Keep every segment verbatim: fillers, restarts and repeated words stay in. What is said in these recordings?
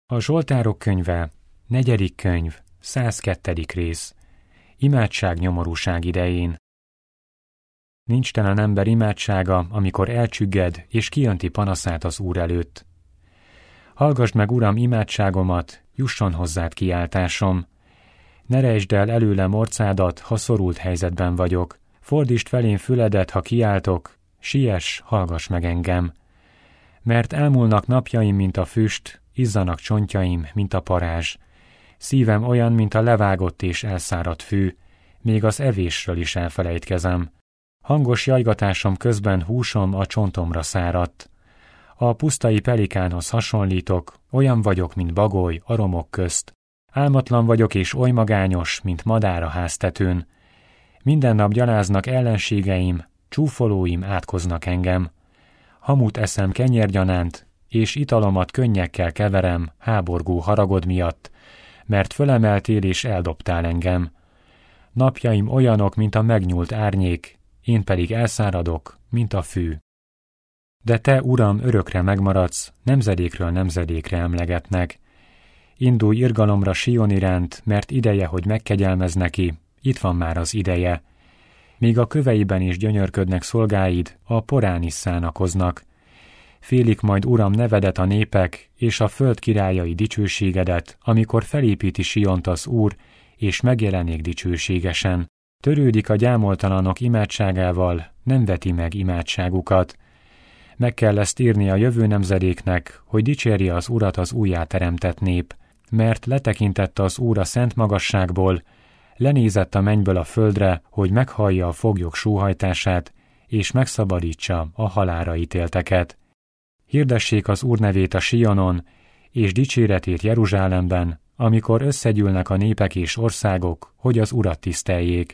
A Zsoltárok könyve, negyedik könyv, százkettő. rész. Imádság nyomorúság idején. Nincs telen ember imádsága, amikor elcsügged és kijönti panaszát az Úr előtt. Hallgasd meg, Uram, imádságomat, jusson hozzád kiáltásom. Ne rejtsd el előlem orcádat, ha szorult helyzetben vagyok. Fordítsd felén füledet, ha kiáltok, siess, hallgass meg engem. Mert elmúlnak napjaim, mint a füst, izzanak csontjaim, mint a parázs. Szívem olyan, mint a levágott és elszáradt fű, még az evésről is elfelejtkezem. Hangos jajgatásom közben húsom a csontomra száradt. A pusztai pelikánhoz hasonlítok, olyan vagyok, mint bagoly a romok közt. Álmatlan vagyok és oly magányos, mint madár a háztetőn. Minden nap gyaláznak ellenségeim, csúfolóim átkoznak engem. Hamut eszem kenyérgyanánt, és italomat könnyekkel keverem háborgó haragod miatt, mert fölemeltél és eldobtál engem. Napjaim olyanok, mint a megnyúlt árnyék, én pedig elszáradok, mint a fű. De te, Uram, örökre megmaradsz, nemzedékről nemzedékre emlegetnek. Indulj irgalomra Sion iránt, mert ideje, hogy megkegyelmezz neki, itt van már az ideje. Míg a köveiben is gyönyörködnek szolgáid, a porán is szánakoznak. Félik majd, Uram, nevedet a népek, és a föld királyai dicsőségedet, amikor felépíti Siont az Úr, és megjelenik dicsőségesen. Törődik a gyámoltalanok imádságával, nem veti meg imádságukat. Meg kell ezt írni a jövő nemzedéknek, hogy dicsérje az Urat az újjáteremtett nép, mert letekintett az Úr a szent magasságból, lenézett a mennyből a földre, hogy meghallja a foglyok sóhajtását, és megszabadítsa a halálra ítélteket. Hirdessék az Úr nevét a Sionon, és dicséretét Jeruzsálemben, amikor összegyűlnek a népek és országok, hogy az Urat tiszteljék.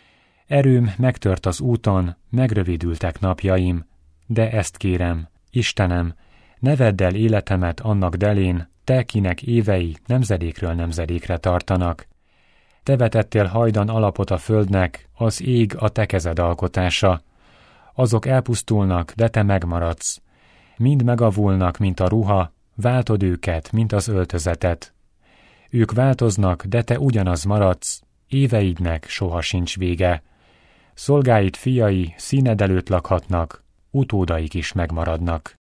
Erőm megtört az úton, megrövidültek napjaim, de ezt kérem, Istenem, ne vedd el életemet annak delén, te, kinek évei nemzedékről nemzedékre tartanak. Te vetettél hajdan alapot a földnek, az ég a te kezed alkotása. Azok elpusztulnak, de te megmaradsz. Mind megavulnak, mint a ruha, váltod őket, mint az öltözetet. Ők változnak, de te ugyanaz maradsz, éveidnek soha sincs vége. Szolgáid fiai színed előtt lakhatnak, utódaik is megmaradnak.